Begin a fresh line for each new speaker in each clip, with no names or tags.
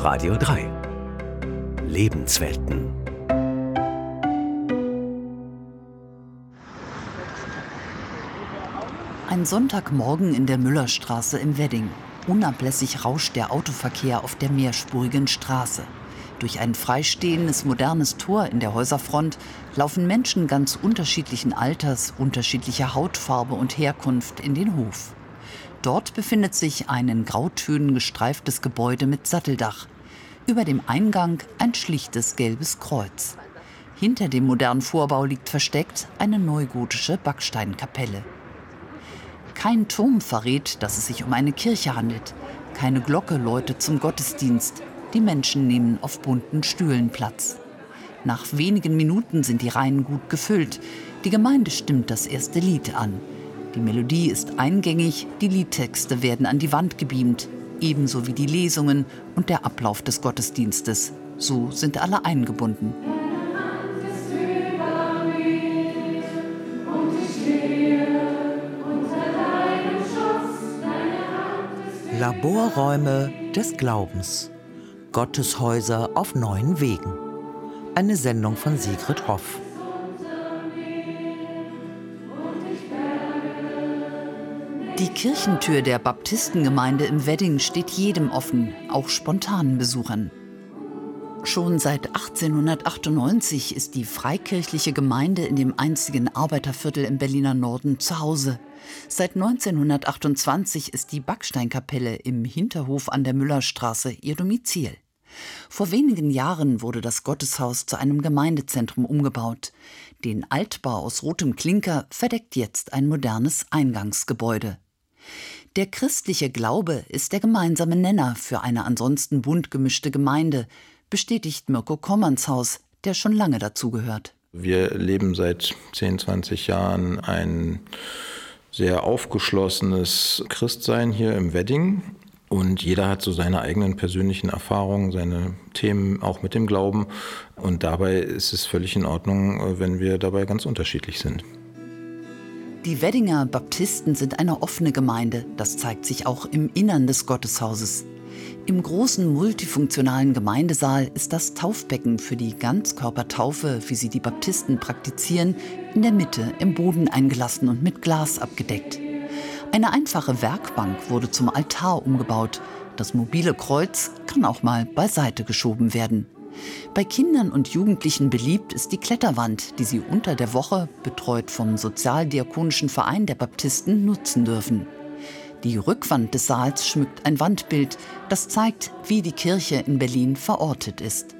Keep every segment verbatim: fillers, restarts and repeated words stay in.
Radio drei. Lebenswelten.
Ein Sonntagmorgen in der Müllerstraße im Wedding. Unablässig rauscht der Autoverkehr auf der mehrspurigen Straße. Durch ein freistehendes, modernes Tor in der Häuserfront laufen Menschen ganz unterschiedlichen Alters, unterschiedlicher Hautfarbe und Herkunft in den Hof. Dort befindet sich ein in Grautönen gestreiftes Gebäude mit Satteldach. Über dem Eingang ein schlichtes gelbes Kreuz. Hinter dem modernen Vorbau liegt versteckt eine neugotische Backsteinkapelle. Kein Turm verrät, dass es sich um eine Kirche handelt. Keine Glocke läutet zum Gottesdienst. Die Menschen nehmen auf bunten Stühlen Platz. Nach wenigen Minuten sind die Reihen gut gefüllt. Die Gemeinde stimmt das erste Lied an. Die Melodie ist eingängig, die Liedtexte werden an die Wand gebeamt. Ebenso wie die Lesungen und der Ablauf des Gottesdienstes. So sind alle eingebunden.
Laborräume des Glaubens. Gotteshäuser auf neuen Wegen. Eine Sendung von Sigrid Hoff.
Die Kirchentür der Baptistengemeinde im Wedding steht jedem offen, auch spontanen Besuchern. Schon seit achtzehnhundertachtundneunzig ist die freikirchliche Gemeinde in dem einzigen Arbeiterviertel im Berliner Norden zu Hause. Seit neunzehnhundertachtundzwanzig ist die Backsteinkapelle im Hinterhof an der Müllerstraße ihr Domizil. Vor wenigen Jahren wurde das Gotteshaus zu einem Gemeindezentrum umgebaut. Den Altbau aus rotem Klinker verdeckt jetzt ein modernes Eingangsgebäude. Der christliche Glaube ist der gemeinsame Nenner für eine ansonsten bunt gemischte Gemeinde, bestätigt Mirko Kommanshaus, der schon lange dazugehört.
Wir leben seit zehn, zwanzig Jahren ein sehr aufgeschlossenes Christsein hier im Wedding. Und jeder hat so seine eigenen persönlichen Erfahrungen, seine Themen auch mit dem Glauben. Und dabei ist es völlig in Ordnung, wenn wir dabei ganz unterschiedlich sind.
Die Weddinger Baptisten sind eine offene Gemeinde. Das zeigt sich auch im Innern des Gotteshauses. Im großen multifunktionalen Gemeindesaal ist das Taufbecken für die Ganzkörpertaufe, wie sie die Baptisten praktizieren, in der Mitte im Boden eingelassen und mit Glas abgedeckt. Eine einfache Werkbank wurde zum Altar umgebaut. Das mobile Kreuz kann auch mal beiseite geschoben werden. Bei Kindern und Jugendlichen beliebt ist die Kletterwand, die sie unter der Woche, betreut vom Sozialdiakonischen Verein der Baptisten, nutzen dürfen. Die Rückwand des Saals schmückt ein Wandbild, das zeigt, wie die Kirche in Berlin verortet ist.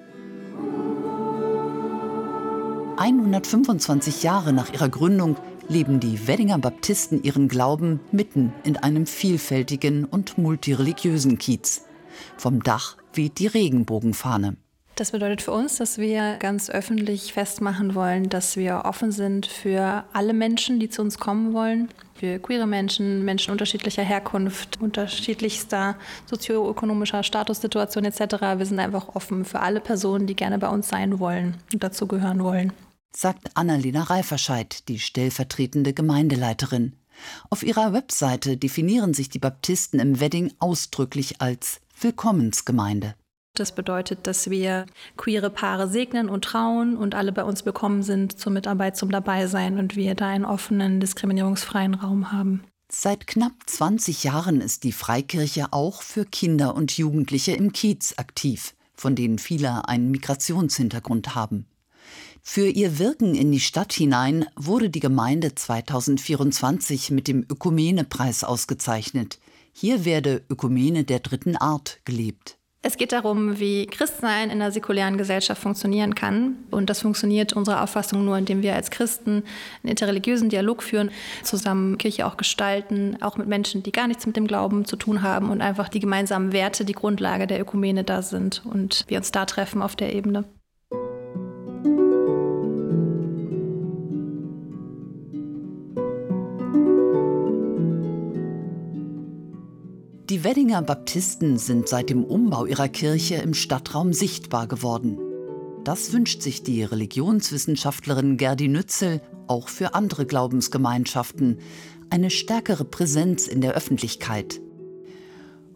hundertfünfundzwanzig Jahre nach ihrer Gründung leben die Weddinger Baptisten ihren Glauben mitten in einem vielfältigen und multireligiösen Kiez. Vom Dach weht die Regenbogenfahne.
Das bedeutet für uns, dass wir ganz öffentlich festmachen wollen, dass wir offen sind für alle Menschen, die zu uns kommen wollen. Für queere Menschen, Menschen unterschiedlicher Herkunft, unterschiedlichster sozioökonomischer Statussituation et cetera. Wir sind einfach offen für alle Personen, die gerne bei uns sein wollen und dazugehören wollen.
Sagt Annalena Reiferscheid, die stellvertretende Gemeindeleiterin. Auf ihrer Webseite definieren sich die Baptisten im Wedding ausdrücklich als Willkommensgemeinde.
Das bedeutet, dass wir queere Paare segnen und trauen und alle bei uns willkommen sind zur Mitarbeit, zum Dabeisein und wir da einen offenen, diskriminierungsfreien Raum haben.
Seit knapp zwanzig Jahren ist die Freikirche auch für Kinder und Jugendliche im Kiez aktiv, von denen viele einen Migrationshintergrund haben. Für ihr Wirken in die Stadt hinein wurde die Gemeinde zweitausendvierundzwanzig mit dem Ökumene-Preis ausgezeichnet. Hier werde Ökumene der dritten Art gelebt.
Es geht darum, wie Christsein in einer säkulären Gesellschaft funktionieren kann. Und das funktioniert unserer Auffassung nur, indem wir als Christen einen interreligiösen Dialog führen, zusammen Kirche auch gestalten, auch mit Menschen, die gar nichts mit dem Glauben zu tun haben und einfach die gemeinsamen Werte, die Grundlage der Ökumene da sind und wir uns da treffen auf der Ebene.
Die Weddinger Baptisten sind seit dem Umbau ihrer Kirche im Stadtraum sichtbar geworden. Das wünscht sich die Religionswissenschaftlerin Gerdi Nützel auch für andere Glaubensgemeinschaften, eine stärkere Präsenz in der Öffentlichkeit.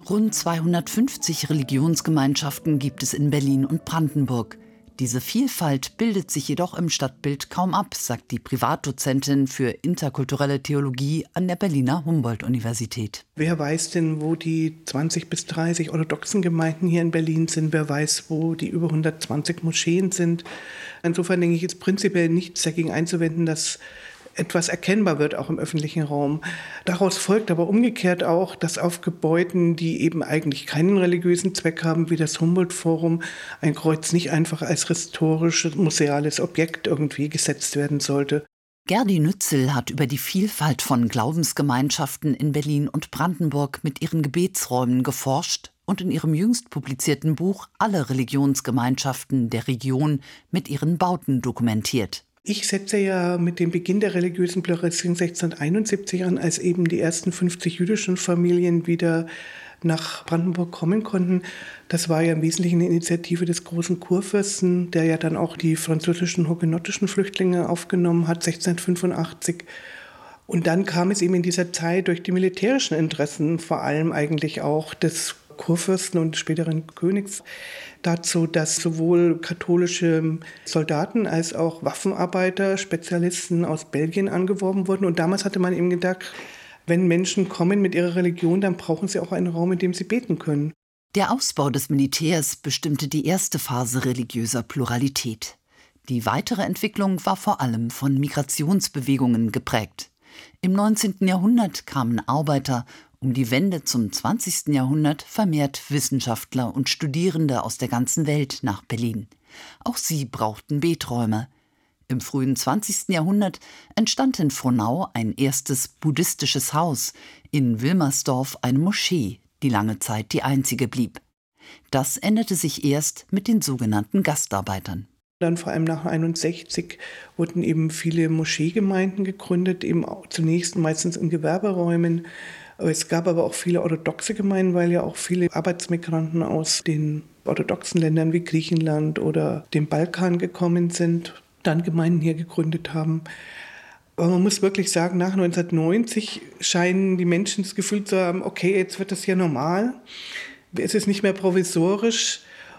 Rund zweihundertfünfzig Religionsgemeinschaften gibt es in Berlin und Brandenburg. Diese Vielfalt bildet sich jedoch im Stadtbild kaum ab, sagt die Privatdozentin für interkulturelle Theologie an der Berliner Humboldt-Universität.
Wer weiß denn, wo die zwanzig bis dreißig orthodoxen Gemeinden hier in Berlin sind? Wer weiß, wo die über hundertzwanzig Moscheen sind? Insofern denke ich, ist prinzipiell nichts dagegen einzuwenden, dass etwas erkennbar wird, auch im öffentlichen Raum. Daraus folgt aber umgekehrt auch, dass auf Gebäuden, die eben eigentlich keinen religiösen Zweck haben, wie das Humboldt-Forum, ein Kreuz nicht einfach als historisches, museales Objekt irgendwie gesetzt werden sollte.
Gerdi Nützel hat über die Vielfalt von Glaubensgemeinschaften in Berlin und Brandenburg mit ihren Gebetsräumen geforscht und in ihrem jüngst publizierten Buch alle Religionsgemeinschaften der Region mit ihren Bauten dokumentiert.
Ich setze ja mit dem Beginn der religiösen Pluralisierung sechzehnhunderteinundsiebzig an, als eben die ersten fünfzig jüdischen Familien wieder nach Brandenburg kommen konnten. Das war ja im Wesentlichen eine Initiative des großen Kurfürsten, der ja dann auch die französischen hugenottischen Flüchtlinge aufgenommen hat, sechzehnhundertfünfundachtzig. Und dann kam es eben in dieser Zeit durch die militärischen Interessen, vor allem eigentlich auch des Kurfürsten und späteren Königs, dazu, dass sowohl katholische Soldaten als auch Waffenarbeiter, Spezialisten aus Belgien angeworben wurden. Und damals hatte man eben gedacht, wenn Menschen kommen mit ihrer Religion, dann brauchen sie auch einen Raum, in dem sie beten können.
Der Ausbau des Militärs bestimmte die erste Phase religiöser Pluralität. Die weitere Entwicklung war vor allem von Migrationsbewegungen geprägt. Im neunzehnten Jahrhundert kamen Arbeiter, um die Wende zum zwanzigsten Jahrhundert vermehrt Wissenschaftler und Studierende aus der ganzen Welt nach Berlin. Auch sie brauchten Beträume. Im frühen zwanzigsten Jahrhundert entstand in Frohnau ein erstes buddhistisches Haus, in Wilmersdorf eine Moschee, die lange Zeit die einzige blieb. Das änderte sich erst mit den sogenannten Gastarbeitern.
Dann vor allem nach einundsechzig wurden eben viele Moscheegemeinden gegründet, eben auch zunächst meistens in Gewerberäumen. Es gab aber auch viele orthodoxe Gemeinden, weil ja auch viele Arbeitsmigranten aus den orthodoxen Ländern wie Griechenland oder dem Balkan gekommen sind, dann Gemeinden hier gegründet haben. Aber man muss wirklich sagen, nach neunzehnhundertneunzig scheinen die Menschen das Gefühl zu haben, okay, jetzt wird das ja normal, es ist nicht mehr provisorisch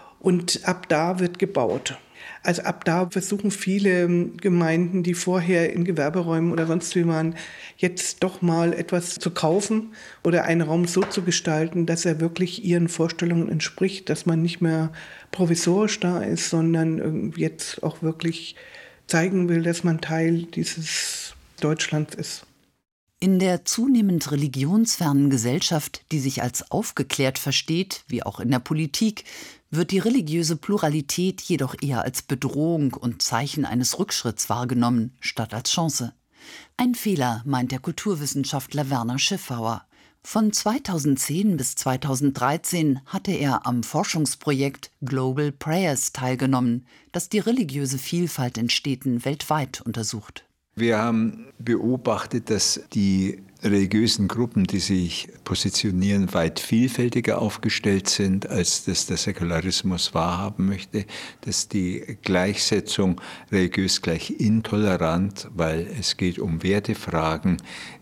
und ab da wird gebaut. Also ab da versuchen viele Gemeinden, die vorher in Gewerberäumen oder sonst wie waren, jetzt doch mal etwas zu kaufen oder einen Raum so zu gestalten, dass er wirklich ihren Vorstellungen entspricht, dass man nicht mehr provisorisch da ist, sondern jetzt auch wirklich zeigen will, dass man Teil dieses Deutschlands ist.
In der zunehmend religionsfernen Gesellschaft, die sich als aufgeklärt versteht, wie auch in der Politik, wird die religiöse Pluralität jedoch eher als Bedrohung und Zeichen eines Rückschritts wahrgenommen, statt als Chance. Ein Fehler, meint der Kulturwissenschaftler Werner Schiffauer. Von zweitausendzehn bis zweitausenddreizehn hatte er am Forschungsprojekt Global Prayers teilgenommen, das die religiöse Vielfalt in Städten weltweit untersucht.
Wir haben beobachtet, dass die religiösen Gruppen, die sich positionieren, weit vielfältiger aufgestellt sind, als das der Säkularismus wahrhaben möchte, dass die Gleichsetzung religiös gleich intolerant, weil es geht um Wertefragen,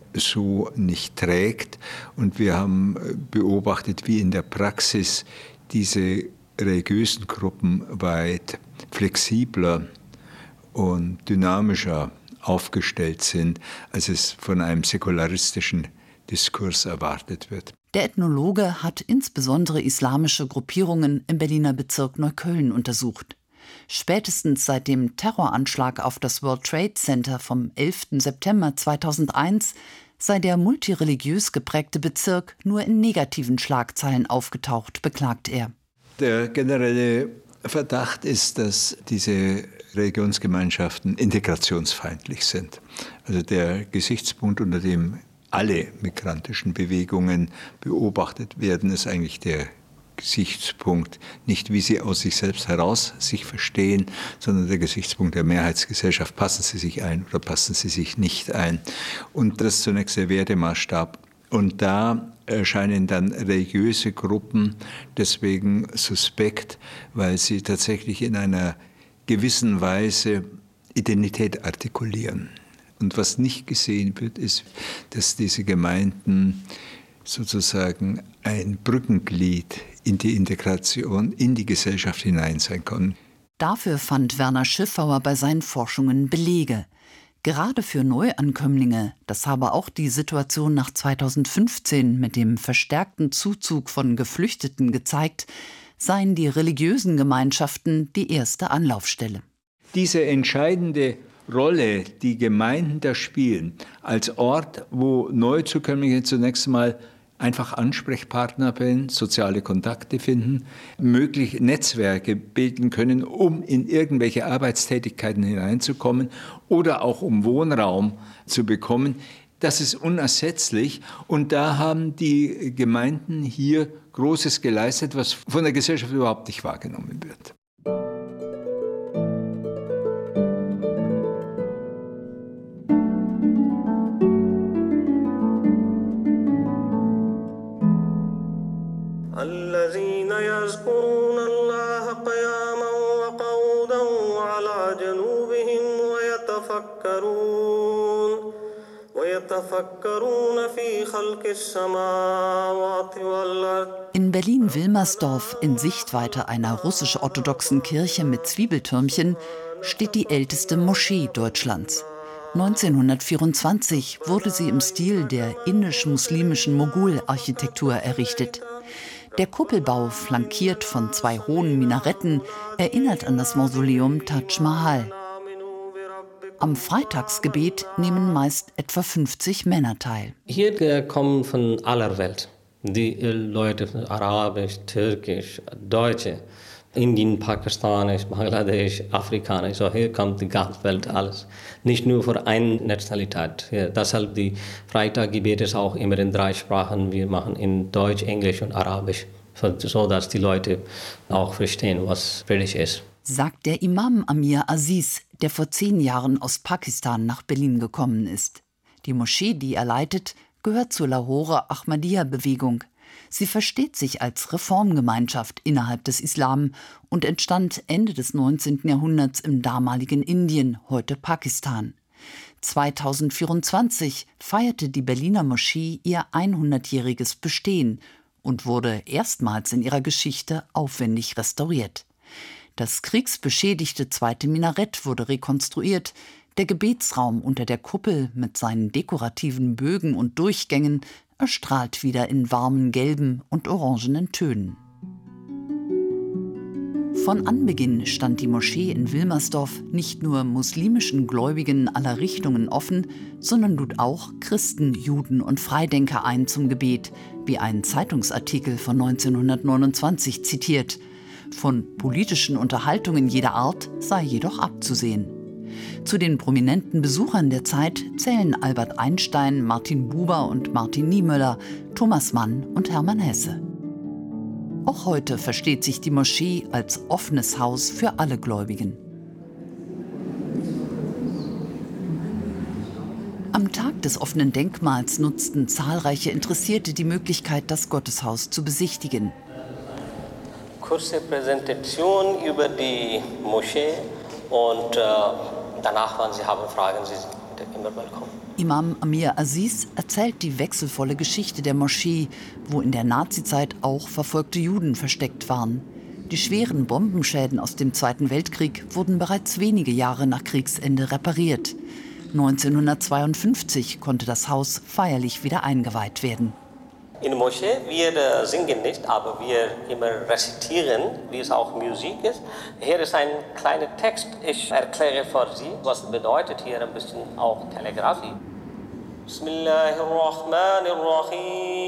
so nicht trägt. Und wir haben beobachtet, wie in der Praxis diese religiösen Gruppen weit flexibler und dynamischer aufgestellt sind, als es von einem säkularistischen Diskurs erwartet wird.
Der Ethnologe hat insbesondere islamische Gruppierungen im Berliner Bezirk Neukölln untersucht. Spätestens seit dem Terroranschlag auf das World Trade Center vom elften September zweitausendeins sei der multireligiös geprägte Bezirk nur in negativen Schlagzeilen aufgetaucht, beklagt er.
Der generelle Verdacht ist, dass diese Religionsgemeinschaften integrationsfeindlich sind. Also der Gesichtspunkt, unter dem alle migrantischen Bewegungen beobachtet werden, ist eigentlich der Gesichtspunkt, nicht wie sie aus sich selbst heraus sich verstehen, sondern der Gesichtspunkt der Mehrheitsgesellschaft. Passen sie sich ein oder passen sie sich nicht ein? Und das ist zunächst der Wertemaßstab. Und da erscheinen dann religiöse Gruppen deswegen suspekt, weil sie tatsächlich in einer gewissen Weise Identität artikulieren. Und was nicht gesehen wird, ist, dass diese Gemeinden sozusagen ein Brückenglied in die Integration, in die Gesellschaft hinein sein können.
Dafür fand Werner Schiffauer bei seinen Forschungen Belege. Gerade für Neuankömmlinge, das habe auch die Situation nach zweitausendfünfzehn mit dem verstärkten Zuzug von Geflüchteten gezeigt, seien die religiösen Gemeinschaften die erste Anlaufstelle.
Diese entscheidende Rolle, die Gemeinden da spielen, als Ort, wo Neuzukömmlinge zunächst mal einfach Ansprechpartner bilden, soziale Kontakte finden, möglich Netzwerke bilden können, um in irgendwelche Arbeitstätigkeiten hineinzukommen oder auch um Wohnraum zu bekommen. Das ist unersetzlich und da haben die Gemeinden hier Großes geleistet, was von der Gesellschaft überhaupt nicht wahrgenommen wird.
In Berlin-Wilmersdorf, in Sichtweite einer russisch-orthodoxen Kirche mit Zwiebeltürmchen, steht die älteste Moschee Deutschlands. neunzehnhundertvierundzwanzig wurde sie im Stil der indisch-muslimischen Mogul-Architektur errichtet. Der Kuppelbau, flankiert von zwei hohen Minaretten, erinnert an das Mausoleum Taj Mahal. Am Freitagsgebet nehmen meist etwa fünfzig Männer teil.
Hier kommen von aller Welt. Die Leute von Arabisch, Türkisch, Deutsche, Indien, Pakistanisch, Bangladesch, Afrikanisch. So hier kommt die ganze Welt alles. Nicht nur für eine Nationalität. Ja, deshalb die Freitaggebet ist auch immer in drei Sprachen. Wir machen in Deutsch, Englisch und Arabisch, so dass die Leute auch verstehen, was Britisch ist.
Sagt der Imam Amir Aziz, der vor zehn Jahren aus Pakistan nach Berlin gekommen ist. Die Moschee, die er leitet, gehört zur Lahore Ahmadiyya-Bewegung. Sie versteht sich als Reformgemeinschaft innerhalb des Islam und entstand Ende des neunzehnten Jahrhunderts im damaligen Indien, heute Pakistan. zweitausendvierundzwanzig feierte die Berliner Moschee ihr hundertjähriges Bestehen und wurde erstmals in ihrer Geschichte aufwendig restauriert. Das kriegsbeschädigte zweite Minarett wurde rekonstruiert, der Gebetsraum unter der Kuppel mit seinen dekorativen Bögen und Durchgängen erstrahlt wieder in warmen gelben und orangenen Tönen. Von Anbeginn stand die Moschee in Wilmersdorf nicht nur muslimischen Gläubigen aller Richtungen offen, sondern lud auch Christen, Juden und Freidenker ein zum Gebet, wie ein Zeitungsartikel von neunzehnhundertneunundzwanzig zitiert. Von politischen Unterhaltungen jeder Art sei jedoch abzusehen. Zu den prominenten Besuchern der Zeit zählen Albert Einstein, Martin Buber und Martin Niemöller, Thomas Mann und Hermann Hesse. Auch heute versteht sich die Moschee als offenes Haus für alle Gläubigen. Am Tag des offenen Denkmals nutzten zahlreiche Interessierte die Möglichkeit, das Gotteshaus zu besichtigen.
Kurze Präsentation über die Moschee und äh, danach, wenn Sie haben Fragen, Sie sind immer willkommen.
Imam Amir Aziz erzählt die wechselvolle Geschichte der Moschee, wo in der Nazizeit auch verfolgte Juden versteckt waren. Die schweren Bombenschäden aus dem Zweiten Weltkrieg wurden bereits wenige Jahre nach Kriegsende repariert. neunzehnhundertzweiundfünfzig konnte das Haus feierlich wieder eingeweiht werden.
In der Moschee, wir äh, singen nicht, aber wir immer rezitieren, wie es auch Musik ist. Hier ist ein kleiner Text. Ich erkläre für Sie, was bedeutet hier ein bisschen auch Telegrafie. Bismillahirrahmanirrahim.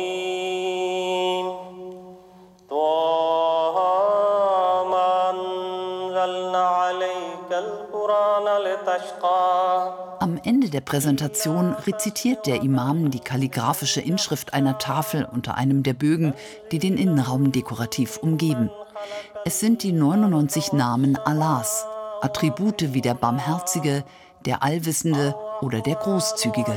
Am Ende der Präsentation rezitiert der Imam die kalligraphische Inschrift einer Tafel unter einem der Bögen, die den Innenraum dekorativ umgeben. Es sind die neunundneunzig Namen Allahs, Attribute wie der Barmherzige, der Allwissende oder der Großzügige.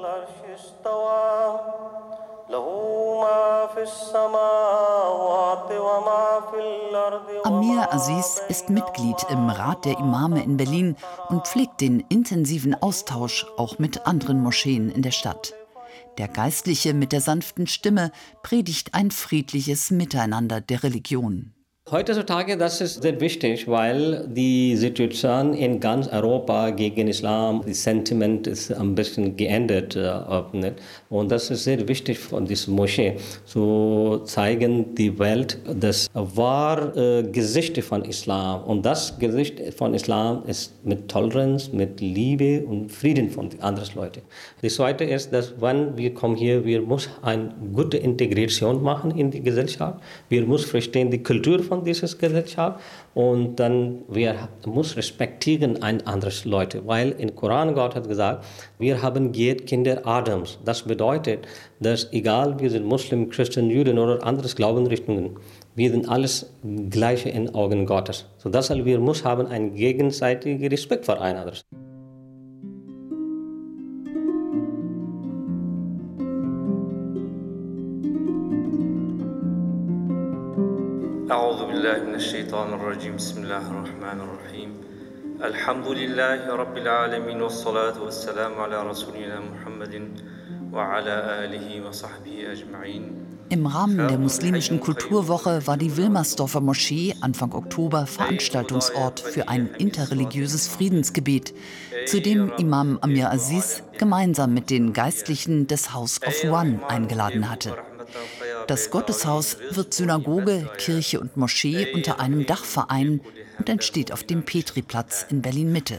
Amir Aziz ist Mitglied im Rat der Imame in Berlin und pflegt den intensiven Austausch auch mit anderen Moscheen in der Stadt. Der Geistliche mit der sanften Stimme predigt ein friedliches Miteinander der Religionen.
Heutzutage, das ist sehr wichtig, weil die Situation in ganz Europa gegen Islam, das Sentiment ist ein bisschen geändert. Und das ist sehr wichtig von dieser Moschee, zu zeigen die Welt das wahre Gesicht von Islam. Und das Gesicht von Islam ist mit Toleranz, mit Liebe und Frieden von anderen Leuten. Das Zweite ist, dass wenn wir kommen hier, wir müssen eine gute Integration machen in die Gesellschaft. Wir müssen verstehen die Kultur von dieser Gesellschaft und dann wir muss respektieren ein anderes Leute, weil im Koran Gott hat gesagt, wir haben geht Kinder Adams. Das bedeutet, dass egal wir sind Muslim, Christen, Juden oder anderes Glaubensrichtungen, wir sind alles gleiche in Augen Gottes. So deshalb wir muss haben einen gegenseitigen Respekt voreinander.
أعوذ بالله من الشيطان الرجيم بسم الله الرحمن الرحيم الحمد لله رب العالمين والصلاة والسلام على رسولنا محمد وعلى آله وصحبه أجمعين.
Im Rahmen der muslimischen Kulturwoche war die Wilmersdorfer Moschee Anfang Oktober Veranstaltungsort für ein interreligiöses Friedensgebet, zu dem Imam Amir Aziz gemeinsam mit den Geistlichen des House of One eingeladen hatte. Das Gotteshaus wird Synagoge, Kirche und Moschee unter einem Dach vereinen und entsteht auf dem Petriplatz in Berlin-Mitte.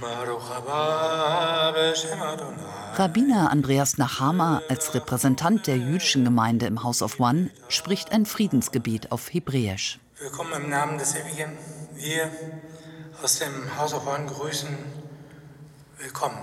Rabbiner Andreas Nachama als Repräsentant der jüdischen Gemeinde im House of One spricht ein Friedensgebet auf Hebräisch.
Willkommen im Namen des Ewigen. Wir aus dem House of One grüßen. Willkommen.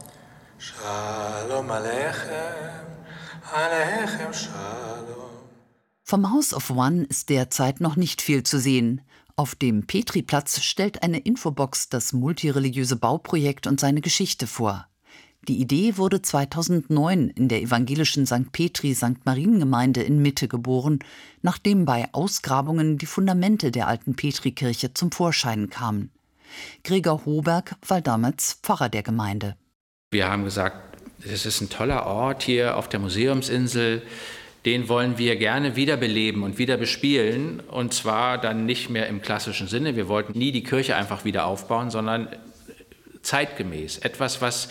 Shalom Aleichem, Aleichem Shalom.
Vom House of One ist derzeit noch nicht viel zu sehen. Auf dem Petriplatz stellt eine Infobox das multireligiöse Bauprojekt und seine Geschichte vor. Die Idee wurde zweitausendneun in der evangelischen Sankt Petri-Sankt Mariengemeinde in Mitte geboren, nachdem bei Ausgrabungen die Fundamente der alten Petrikirche zum Vorschein kamen. Gregor Hoberg war damals Pfarrer der Gemeinde.
Wir haben gesagt, es ist ein toller Ort hier auf der Museumsinsel. Den wollen wir gerne wiederbeleben und wieder bespielen. Und zwar dann nicht mehr im klassischen Sinne. Wir wollten nie die Kirche einfach wieder aufbauen, sondern zeitgemäß. Etwas, was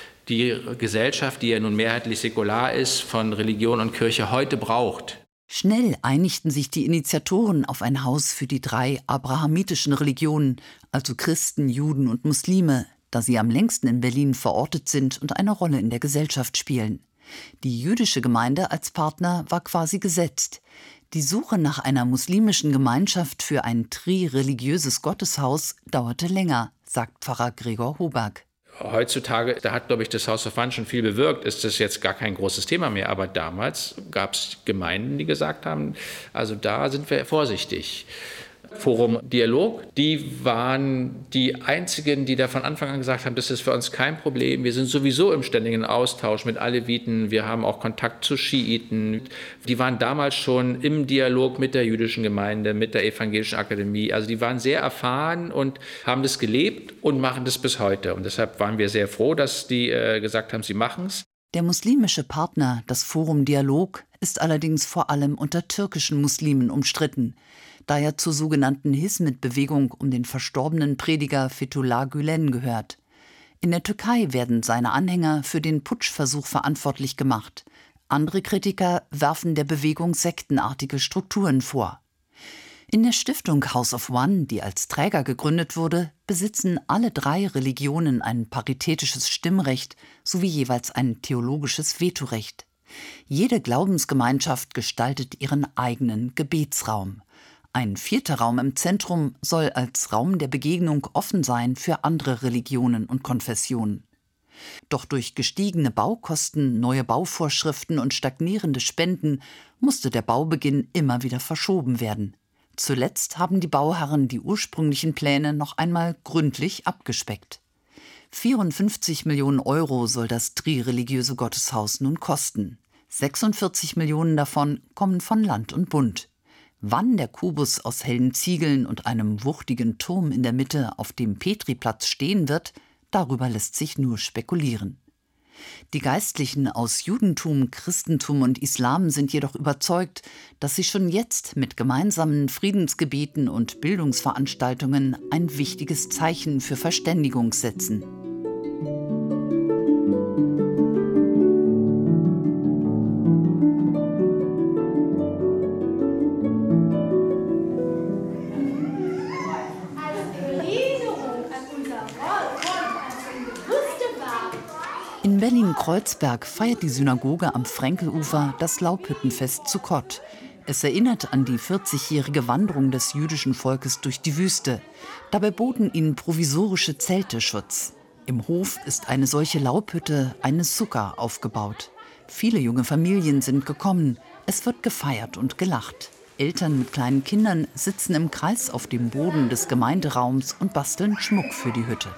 die Gesellschaft, die ja nun mehrheitlich säkular ist, von Religion und Kirche heute braucht.
Schnell einigten sich die Initiatoren auf ein Haus für die drei abrahamitischen Religionen, also Christen, Juden und Muslime, da sie am längsten in Berlin verortet sind und eine Rolle in der Gesellschaft spielen. Die jüdische Gemeinde als Partner war quasi gesetzt. Die Suche nach einer muslimischen Gemeinschaft für ein trireligiöses Gotteshaus dauerte länger, sagt Pfarrer Gregor Hoberg.
Heutzutage, da hat, glaube ich, das House of One schon viel bewirkt, ist das jetzt gar kein großes Thema mehr. Aber damals gab es Gemeinden, die gesagt haben, also da sind wir vorsichtig. Forum Dialog, die waren die einzigen, die da von Anfang an gesagt haben, das ist für uns kein Problem. Wir sind sowieso im ständigen Austausch mit Aleviten, wir haben auch Kontakt zu Schiiten. Die waren damals schon im Dialog mit der jüdischen Gemeinde, mit der evangelischen Akademie. Also die waren sehr erfahren und haben das gelebt und machen das bis heute. Und deshalb waren wir sehr froh, dass die äh, gesagt haben, sie machen es.
Der muslimische Partner, das Forum Dialog, ist allerdings vor allem unter türkischen Muslimen umstritten, da er zur sogenannten Hizmet-Bewegung um den verstorbenen Prediger Fethullah Gülen gehört. In der Türkei werden seine Anhänger für den Putschversuch verantwortlich gemacht. Andere Kritiker werfen der Bewegung sektenartige Strukturen vor. In der Stiftung House of One, die als Träger gegründet wurde, besitzen alle drei Religionen ein paritätisches Stimmrecht sowie jeweils ein theologisches Vetorecht. Jede Glaubensgemeinschaft gestaltet ihren eigenen Gebetsraum. Ein vierter Raum im Zentrum soll als Raum der Begegnung offen sein für andere Religionen und Konfessionen. Doch durch gestiegene Baukosten, neue Bauvorschriften und stagnierende Spenden musste der Baubeginn immer wieder verschoben werden. Zuletzt haben die Bauherren die ursprünglichen Pläne noch einmal gründlich abgespeckt. vierundfünfzig Millionen Euro soll das trireligiöse Gotteshaus nun kosten. sechsundvierzig Millionen davon kommen von Land und Bund. Wann der Kubus aus hellen Ziegeln und einem wuchtigen Turm in der Mitte auf dem Petriplatz stehen wird, darüber lässt sich nur spekulieren. Die Geistlichen aus Judentum, Christentum und Islam sind jedoch überzeugt, dass sie schon jetzt mit gemeinsamen Friedensgebeten und Bildungsveranstaltungen ein wichtiges Zeichen für Verständigung setzen. In Berlin-Kreuzberg feiert die Synagoge am Frenkelufer das Laubhüttenfest Sukkot. Es erinnert an die vierzigjährige Wanderung des jüdischen Volkes durch die Wüste. Dabei boten ihnen provisorische Zelte Schutz. Im Hof ist eine solche Laubhütte, eine Sukka, aufgebaut. Viele junge Familien sind gekommen. Es wird gefeiert und gelacht. Eltern mit kleinen Kindern sitzen im Kreis auf dem Boden des Gemeinderaums und basteln Schmuck für die Hütte.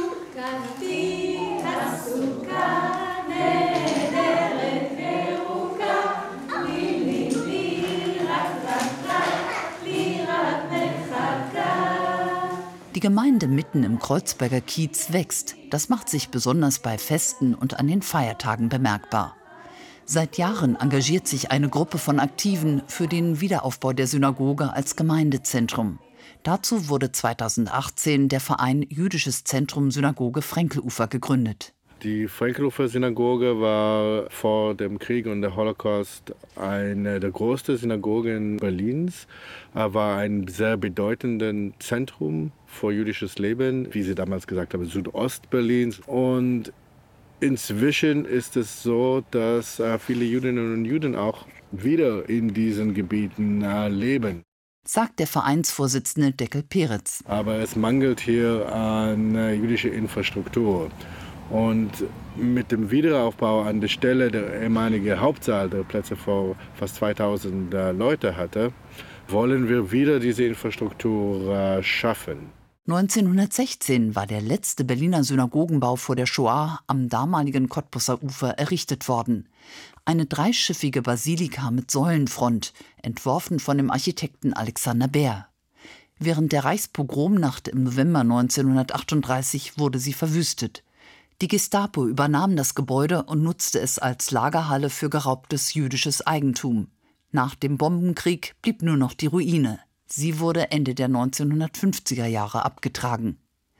Die Gemeinde mitten im Kreuzberger Kiez wächst. Das macht sich besonders bei Festen und an den Feiertagen bemerkbar. Seit Jahren engagiert sich eine Gruppe von Aktiven für den Wiederaufbau der Synagoge als Gemeindezentrum. Dazu wurde zweitausendachtzehn der Verein Jüdisches Zentrum Synagoge Frenkelufer gegründet.
Die Frenkelufer Synagoge war vor dem Krieg und der Holocaust eine der größten Synagogen Berlins, war ein sehr bedeutendes Zentrum für jüdisches Leben, wie sie damals gesagt haben, Südostberlins. Und inzwischen ist es so, dass viele Jüdinnen und Juden auch wieder in diesen Gebieten leben,
sagt der Vereinsvorsitzende Deckel Peretz.
Aber es mangelt hier an jüdischer Infrastruktur. Und mit dem Wiederaufbau an der Stelle der ehemaligen Hauptsaal, der Plätze vor fast zweitausend Leute hatte, wollen wir wieder diese Infrastruktur schaffen.
neunzehnhundertsechzehn war der letzte Berliner Synagogenbau vor der Shoah am damaligen Cottbusser Ufer errichtet worden. Eine dreischiffige Basilika mit Säulenfront, entworfen von dem Architekten Alexander Bär. Während der Reichspogromnacht im November neunzehnhundertachtunddreißig wurde sie verwüstet. Die Gestapo übernahm das Gebäude und nutzte es als Lagerhalle für geraubtes jüdisches Eigentum. Nach dem Bombenkrieg blieb nur noch die Ruine. Sie wurde Ende der neunzehnhundertfünfziger Jahre abgetragen.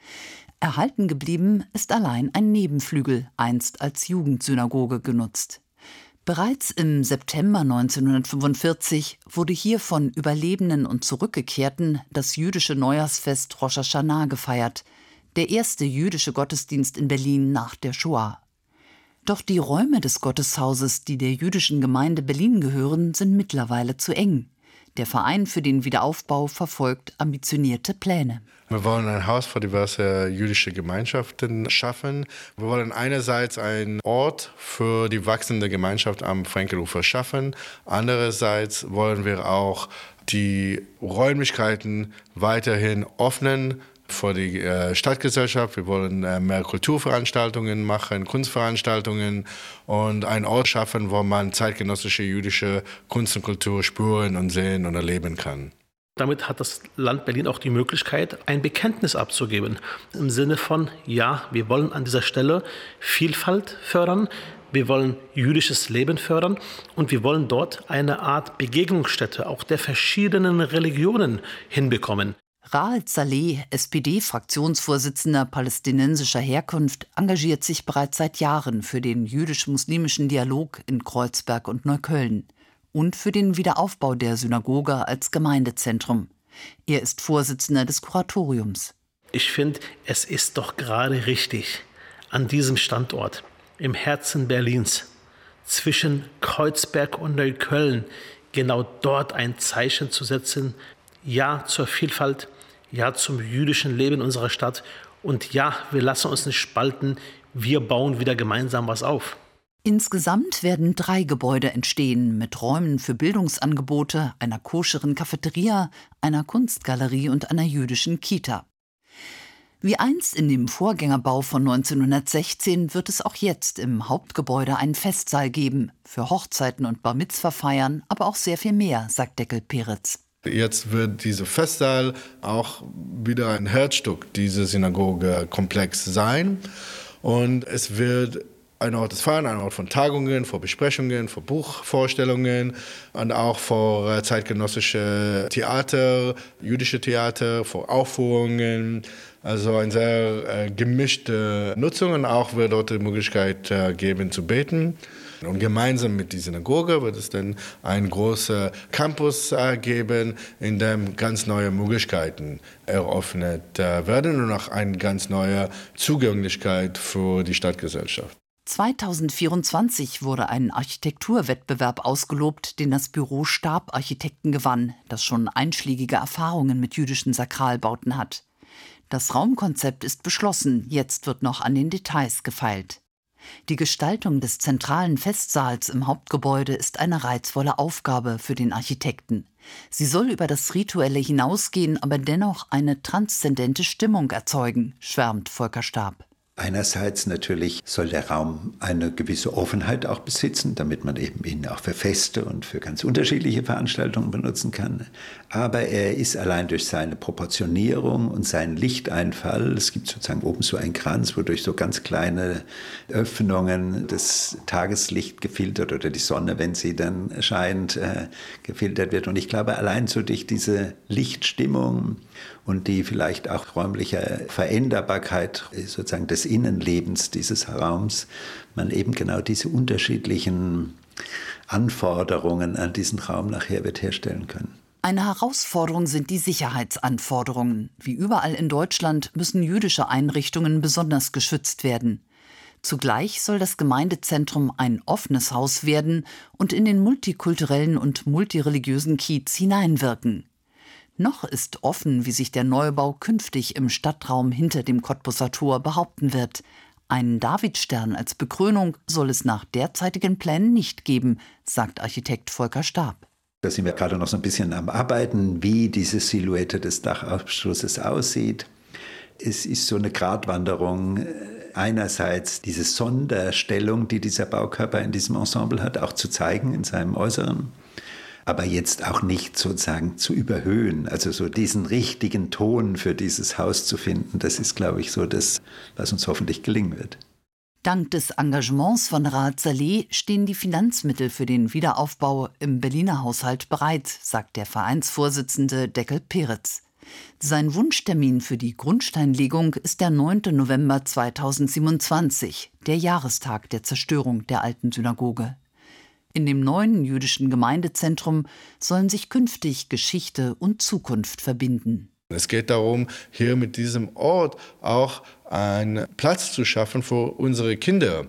Erhalten geblieben ist allein ein Nebenflügel, einst als Jugendsynagoge genutzt. Bereits im September neunzehnhundertfünfundvierzig wurde hier von Überlebenden und Zurückgekehrten das jüdische Neujahrsfest Rosh Hashanah gefeiert, der erste jüdische Gottesdienst in Berlin nach der Shoah. Doch die Räume des Gotteshauses, die der jüdischen Gemeinde Berlin gehören, sind mittlerweile zu eng. Der Verein für den Wiederaufbau verfolgt ambitionierte Pläne.
Wir wollen ein Haus für diverse jüdische Gemeinschaften schaffen. Wir wollen einerseits einen Ort für die wachsende Gemeinschaft am Frenkelufer schaffen. Andererseits wollen wir auch die Räumlichkeiten weiterhin öffnen für die äh, Stadtgesellschaft. Wir wollen äh, mehr Kulturveranstaltungen machen, Kunstveranstaltungen und einen Ort schaffen, wo man zeitgenössische jüdische Kunst und Kultur spüren und sehen und erleben kann.
Damit hat das Land Berlin auch die Möglichkeit, ein Bekenntnis abzugeben. Im Sinne von, ja, wir wollen an dieser Stelle Vielfalt fördern, wir wollen jüdisches Leben fördern und wir wollen dort eine Art Begegnungsstätte auch der verschiedenen Religionen hinbekommen.
Raed Saleh, S P D-Fraktionsvorsitzender palästinensischer Herkunft, engagiert sich bereits seit Jahren für den jüdisch-muslimischen Dialog in Kreuzberg und Neukölln und für den Wiederaufbau der Synagoge als Gemeindezentrum. Er ist Vorsitzender des Kuratoriums.
Ich finde, es ist doch gerade richtig, an diesem Standort, im Herzen Berlins, zwischen Kreuzberg und Neukölln, genau dort ein Zeichen zu setzen. Ja zur Vielfalt, ja zum jüdischen Leben unserer Stadt und ja, wir lassen uns nicht spalten, wir bauen wieder gemeinsam was auf.
Insgesamt werden drei Gebäude entstehen mit Räumen für Bildungsangebote, einer koscheren Cafeteria, einer Kunstgalerie und einer jüdischen Kita. Wie einst in dem Vorgängerbau von neunzehnhundertsechzehn wird es auch jetzt im Hauptgebäude einen Festsaal geben, für Hochzeiten und Bar-Mitzwa-Feiern, aber auch sehr viel mehr, sagt Deckel Peretz.
Jetzt wird dieser Festsaal auch wieder ein Herzstück dieses Synagogekomplex sein. Und es wird ein Ort des Feierns, ein Ort von Tagungen, vor Besprechungen, vor Buchvorstellungen und auch vor zeitgenössische Theater, jüdische Theater, vor Aufführungen. Also eine sehr äh, gemischte Nutzung und auch wird dort die Möglichkeit äh, geben zu beten. Und gemeinsam mit dieser Synagoge wird es dann einen großen Campus äh, geben, in dem ganz neue Möglichkeiten eröffnet äh, werden und auch eine ganz neue Zugänglichkeit für die Stadtgesellschaft.
zweitausendvierundzwanzig wurde ein Architekturwettbewerb ausgelobt, den das Büro Stab Architekten gewann, das schon einschlägige Erfahrungen mit jüdischen Sakralbauten hat. Das Raumkonzept ist beschlossen, jetzt wird noch an den Details gefeilt. Die Gestaltung des zentralen Festsaals im Hauptgebäude ist eine reizvolle Aufgabe für den Architekten. Sie soll über das Rituelle hinausgehen, aber dennoch eine transzendente Stimmung erzeugen, schwärmt Volker Stab.
Einerseits natürlich soll der Raum eine gewisse Offenheit auch besitzen, damit man eben ihn auch für Feste und für ganz unterschiedliche Veranstaltungen benutzen kann. Aber er ist allein durch seine Proportionierung und seinen Lichteinfall, es gibt sozusagen oben so einen Kranz, wodurch so ganz kleine Öffnungen das Tageslicht gefiltert oder die Sonne, wenn sie dann scheint, äh, gefiltert wird. Und ich glaube, allein so durch diese Lichtstimmung und die vielleicht auch räumliche Veränderbarkeit sozusagen des Innenlebens dieses Raums, man eben genau diese unterschiedlichen Anforderungen an diesen Raum nachher wird herstellen können.
Eine Herausforderung sind die Sicherheitsanforderungen. Wie überall in Deutschland müssen jüdische Einrichtungen besonders geschützt werden. Zugleich soll das Gemeindezentrum ein offenes Haus werden und in den multikulturellen und multireligiösen Kiez hineinwirken. Noch ist offen, wie sich der Neubau künftig im Stadtraum hinter dem Cottbuser Tor behaupten wird. Einen Davidstern als Bekrönung soll es nach derzeitigen Plänen nicht geben, sagt Architekt Volker Stab.
Da sind wir gerade noch so ein bisschen am Arbeiten, wie diese Silhouette des Dachabschlusses aussieht. Es ist so eine Gratwanderung, einerseits diese Sonderstellung, die dieser Baukörper in diesem Ensemble hat, auch zu zeigen in seinem Äußeren. Aber jetzt auch nicht sozusagen zu überhöhen, also so diesen richtigen Ton für dieses Haus zu finden, das ist, glaube ich, so das, was uns hoffentlich gelingen wird.
Dank des Engagements von Raad Saleh stehen die Finanzmittel für den Wiederaufbau im Berliner Haushalt bereit, sagt der Vereinsvorsitzende Deckel Peretz. Sein Wunschtermin für die Grundsteinlegung ist der neunte November zweitausendsiebenundzwanzig, der Jahrestag der Zerstörung der alten Synagoge. In dem neuen jüdischen Gemeindezentrum sollen sich künftig Geschichte und Zukunft verbinden.
Es geht darum, hier mit diesem Ort auch einen Platz zu schaffen für unsere Kinder,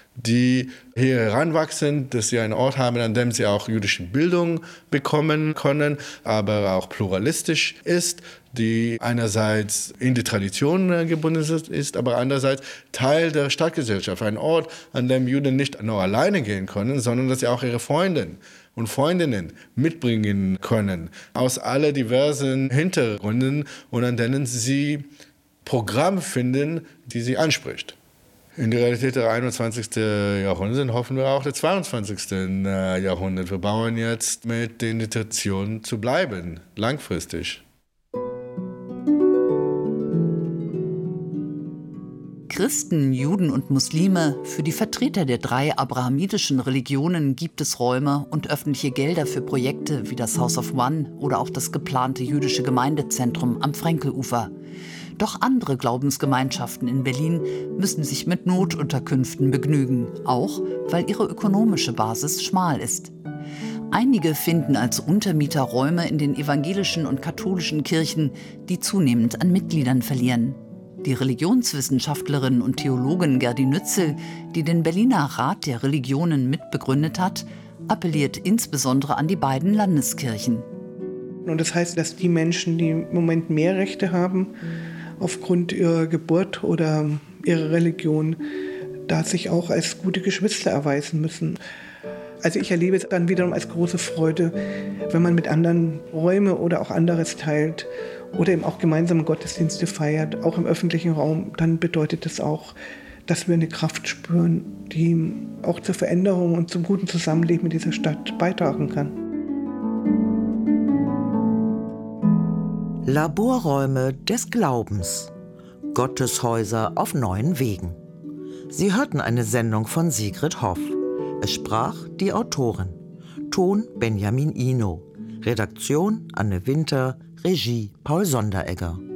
die hier heranwachsen, dass sie einen Ort haben, an dem sie auch jüdische Bildung bekommen können, aber auch pluralistisch ist, die einerseits in die Tradition gebunden ist, aber andererseits Teil der Stadtgesellschaft. Ein Ort, an dem Juden nicht nur alleine gehen können, sondern dass sie auch ihre Freunde und Freundinnen mitbringen können, aus alle diversen Hintergründen und an denen sie Programme finden, die sie anspricht. In der Realität der einundzwanzigsten Jahrhundert hoffen wir auch der zweiundzwanzigsten Jahrhundert. Wir bauen jetzt mit den Intentionen zu bleiben, langfristig.
Christen, Juden und Muslime, für die Vertreter der drei abrahamitischen Religionen gibt es Räume und öffentliche Gelder für Projekte wie das House of One oder auch das geplante jüdische Gemeindezentrum am Frenkelufer. Doch andere Glaubensgemeinschaften in Berlin müssen sich mit Notunterkünften begnügen, auch weil ihre ökonomische Basis schmal ist. Einige finden als Untermieter Räume in den evangelischen und katholischen Kirchen, die zunehmend an Mitgliedern verlieren. Die Religionswissenschaftlerin und Theologin Gerdi Nützel, die den Berliner Rat der Religionen mitbegründet hat, appelliert insbesondere an die beiden Landeskirchen.
Und das heißt, dass die Menschen, die im Moment mehr Rechte haben, aufgrund ihrer Geburt oder ihrer Religion, da sich auch als gute Geschwister erweisen müssen. Also ich erlebe es dann wiederum als große Freude, wenn man mit anderen Räume oder auch anderes teilt oder eben auch gemeinsame Gottesdienste feiert, auch im öffentlichen Raum, dann bedeutet das auch, dass wir eine Kraft spüren, die auch zur Veränderung und zum guten Zusammenleben in dieser Stadt beitragen kann.
Laborräume des Glaubens. Gotteshäuser auf neuen Wegen. Sie hörten eine Sendung von Sigrid Hoff. Es sprach die Autorin. Ton Benjamin Ino. Redaktion Anne Winter. Regie Paul Sonderegger.